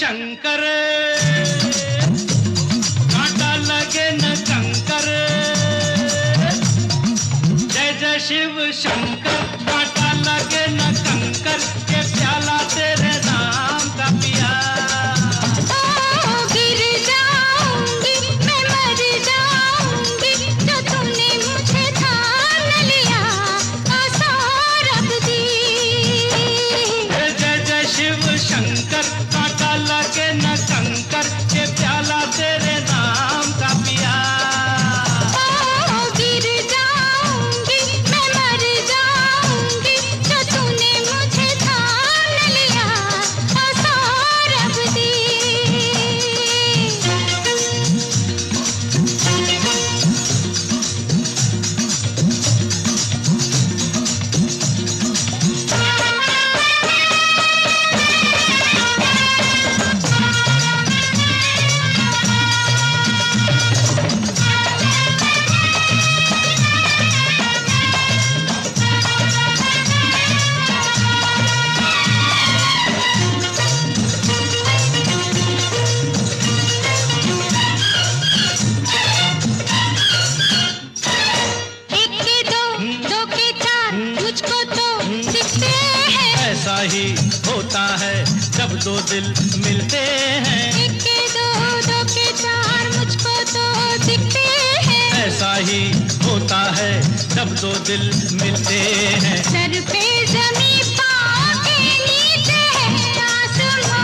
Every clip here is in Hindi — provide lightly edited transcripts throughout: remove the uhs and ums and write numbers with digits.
शंकर, कांटा लगे न कंकर। जय जय शिव शंकर, कांटा लगे न कंकर, ये प्याला तेरे नाम का पिया। शंकर, कांटा लगे न कंकर, ये प्याला तेरे नाम का पिया। गिर जाऊंगी, मैं मर जाऊंगी, जो तूने मुझे थाम लिया, सौरभ दी। ऐसा ही होता है जब दो दिल मिलते हैं। एक के दो, दो के चार, मुझको तो दिखते हैं। ऐसा ही होता है जब दो दिल मिलते हैं। सर पे ज़मीं, पाँव के नीचे है आसमां।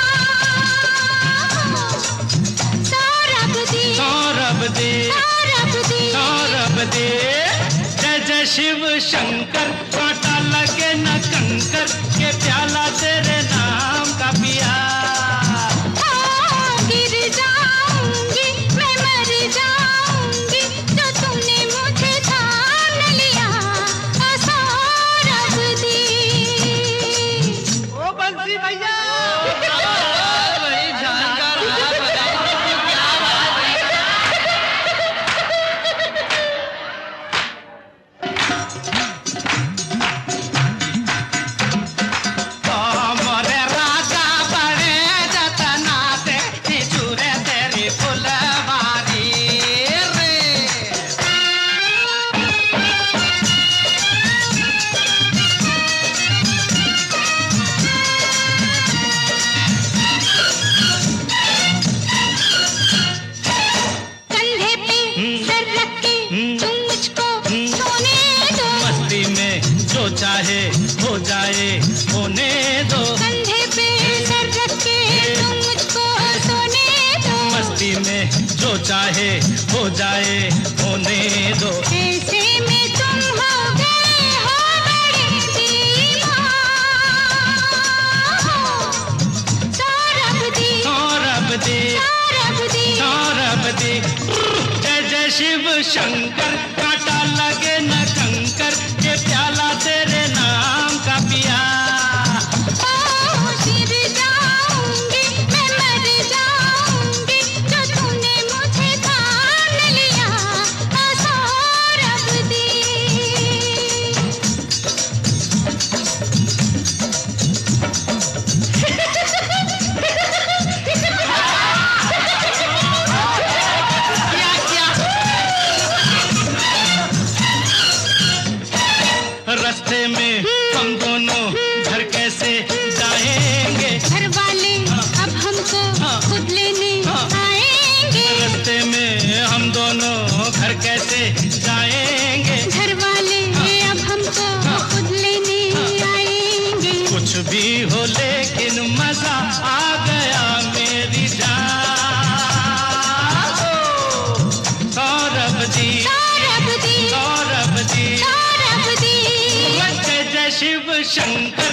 सौरभ दी, सौरभ दी, सौरभ दी, सौरभ दी। जय जय शिव शंकर, कांटा लगे न कंकर, ये प्याला तेरे नाम का पिया। गिर जाऊंगी, मैं मर जाऊंगी, जो तूने मुझे थाम लिया, सौरभ दी। ओ बंसी भैया, वही जानकार चाहे हो जाए होने दो। कंधे पे सर रख के तुम मुझको सोने दो। मस्ती में जो चाहे हो जाए होने दो। ऐसे में तुम हो गए हो बड़े दीवान। सौरभ दी, सौरभ दी, सौरभ दी, सौरभ दी। जय जय शिव शंकर, कांटा लगे न कंकर, ये प्याला तेरे नाम का पिया। गिर जाऊंगी, मैं मर जाऊंगी, जो तूने मुझे थाम लिया, सौरभ दी। रास्ते में हम दोनों घर कैसे जाएंगे? घर वाले अब हमको खुद लेने आएंगे। रास्ते में हम दोनों घर कैसे जाएंगे? घर वाले अब हमको खुद लेने आएंगे। कुछ भी हो लेकिन मजा आ गया मेरी जान। सौरभ दी, सौरभ दी, सौरभ दी, सौरभ दी। जय जय शिव शंकर,